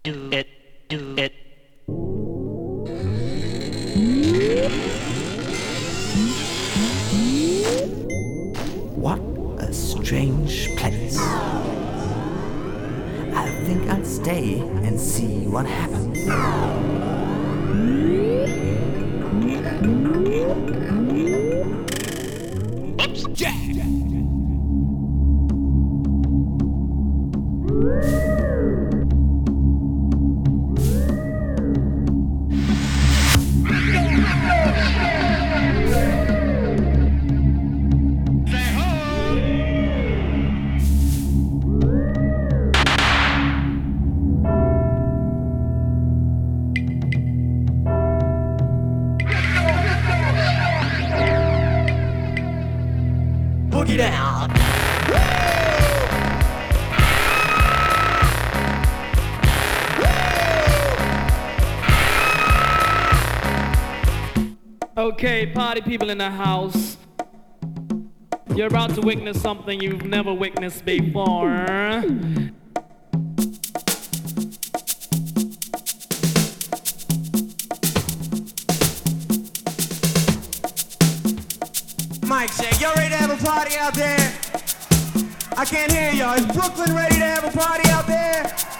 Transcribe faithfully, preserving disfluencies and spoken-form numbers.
do it, do it. What a strange place. I think I'll stay and see what happens. Oops, Jack! Boogie down. Okay, party people in the house. You're about to witness something you've never witnessed before. Mic check, y'all ready to have a party out there? I can't hear y'all. Is Brooklyn ready to have a party out there?